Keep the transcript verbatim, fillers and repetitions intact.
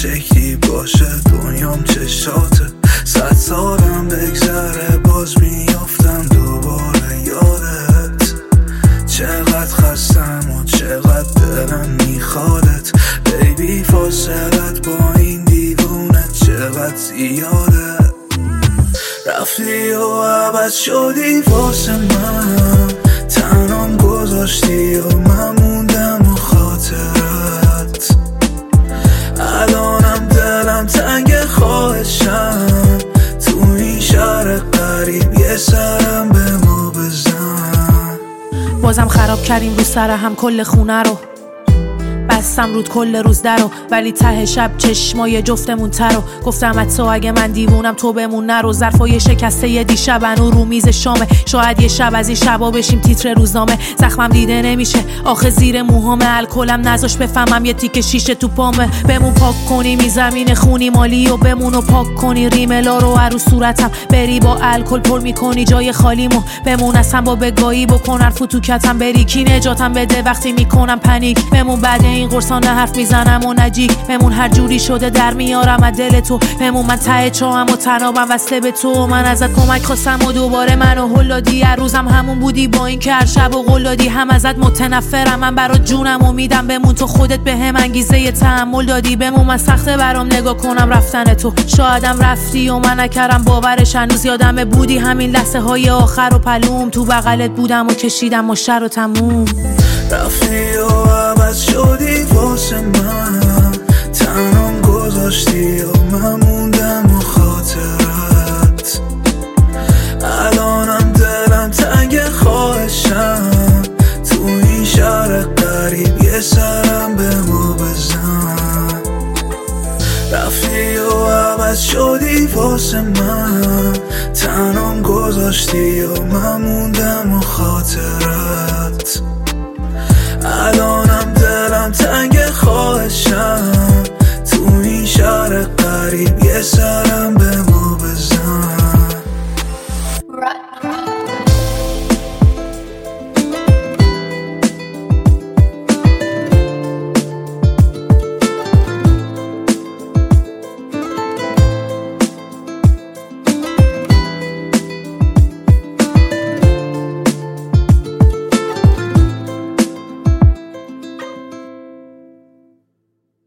شکلی باشه دنیام چشاته. صد سالم بگذره باز میافتم دوباره یادت. چقدر خستم و چقدر دلم میخوادت بیبی، فاصلت با این دیوونت چقدر زیاده. رفتی و عوض شدی واسه من، تنام گذاشتی و من موندم و خاطرت. الانم دلم تنگ خواهشم، تو این شهر قریب یه سرم به ما بزن. بازم خراب کردیم رو سر هم کل خونه رو، بستم رود کل روز درو، ولی ته شب چشمای جفتمون ترو. گفتم حتی اگه من دیوونم تو بمون نرو. ظرفای شکسته یه دیشب انو رو میز شامه، شاید یه شب از این شبا بشیم تیتر روزنامه. زخمم دیده نمیشه آخه زیر موهامه، الکلم نذاش بفهمم یه تیکه شیشه تو پامه. بمون پاک کنی می زمین خونی مالی و بمونو پاک کنی ریملا رو رو صورتم، بری با الکل پر میکنی جای خالیمو. بمون اصلا با بگاهی بکن حرفو تو کتم، بری کی نجاتم بده وقتی میکنم پنیک. بمون بعد این قرصان حرف میزنم و نجیک، بمون هر جوری شده در میارم از دل تو. بمون من ته چاهم و تنابم وصله به تو، من ازت کمک خواستم و دوباره منو هل دادی. هر روزم همون بودی با این که هر شب و قول دادی، هم ازت متنفرم من برات جونم و میدم. بمون تو خودت به هم انگیزه ی تحمل دادی. بمون من سخته برام نگاه کنم رفتن تو، شایدم رفتی و من نکردم باورش. هنوز یادمه بودی همین لحظه های آخر و پلوم، تو بغلت بودم و کشیدم و شر و تموم. رفتی و عوض شدی واسه من، تنام گذاشتی و من موندم و خاطرت. الانم دلم تنگ خواهشم، تو این شهر قریب یه سرم به ما بزن. رفتی و عوض شدی واسه من، تنام گذاشتی و من موندم و خاطرت. الان